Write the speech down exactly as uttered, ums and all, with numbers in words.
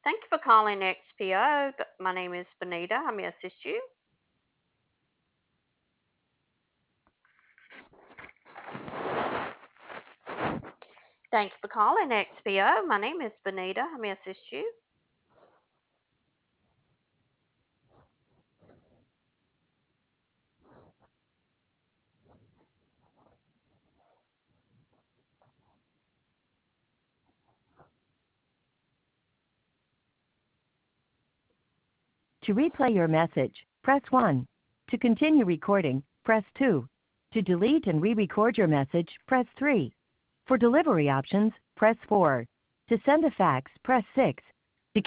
Thank you for calling X P O. Th- My name is Benita. How may I assist you? Thank you for calling X P O. My name is Benita. How may I assist you? To replay your message, press one. To continue recording, press two. To delete and re-record your message, press three. For delivery options, press four. To send a fax, press six.